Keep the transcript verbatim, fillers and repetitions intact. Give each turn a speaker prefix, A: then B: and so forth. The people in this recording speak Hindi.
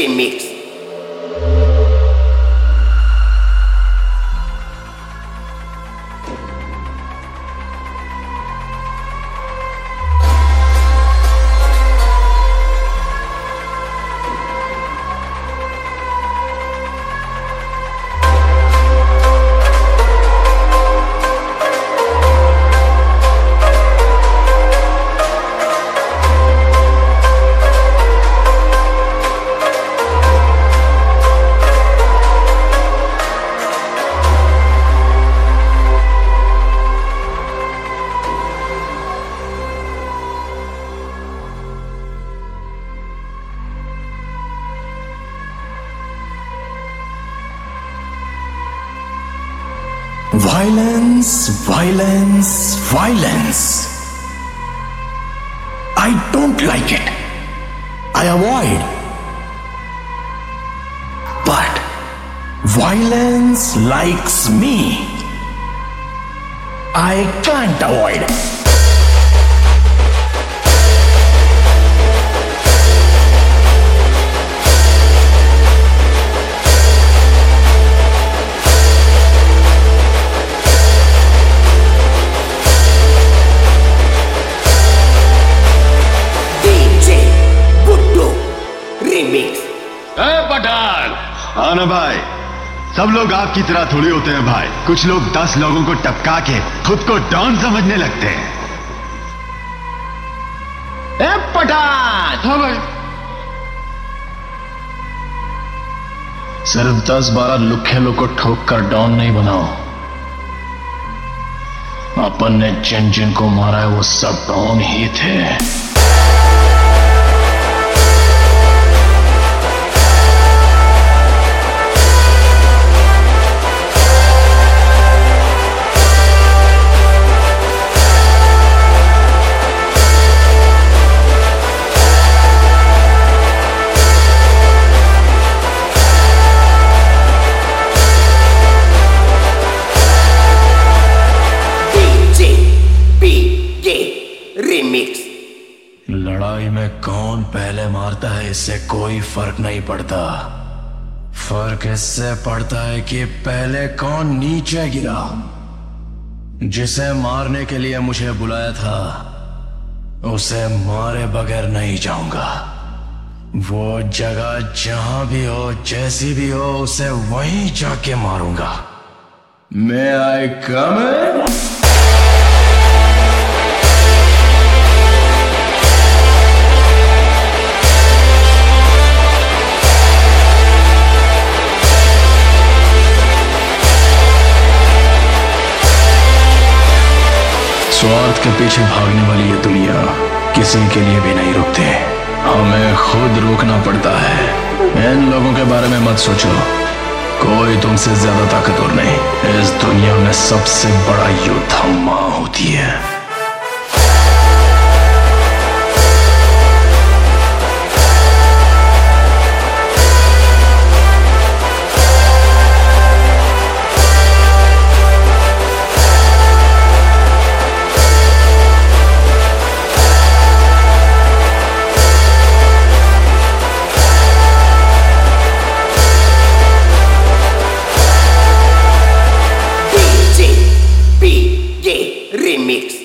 A: Remix.
B: Violence, violence, violence. I don't like it. I avoid. But violence likes me. I can't avoid.
C: Pathan हाँ ना भाई, सब लोग आपकी तरह थोड़ी होते हैं भाई। कुछ लोग दस लोगों को टपका के खुद को डॉन समझने लगते हैं।
D: ए पठान
C: हाँ भाई,
D: सिर्फ दस बारह लुखे लोग को ठोक कर डॉन नहीं बनाओ। अपन ने जिन जिन को मारा है वो सब डॉन ही थे।
A: Remix.
B: लड़ाई में कौन पहले मारता है इससे कोई फर्क नहीं पड़ता। फर्क इससे पड़ता है कि पहले कौन नीचे गिरा। जिसे मारने के लिए मुझे बुलाया था उसे मारे बगैर नहीं जाऊंगा। वो जगह जहां भी हो, जैसी भी हो, उसे वहीं जाके मारूंगा। May I come in?
D: स्वार्थ के पीछे भागने वाली ये दुनिया किसी के लिए भी नहीं रुकते। हमें खुद रुकना पड़ता है। इन लोगों के बारे में मत सोचो, कोई तुमसे ज्यादा ताकतवर नहीं। इस दुनिया में सबसे बड़ा योद्धा माँ होती है।
A: Remix.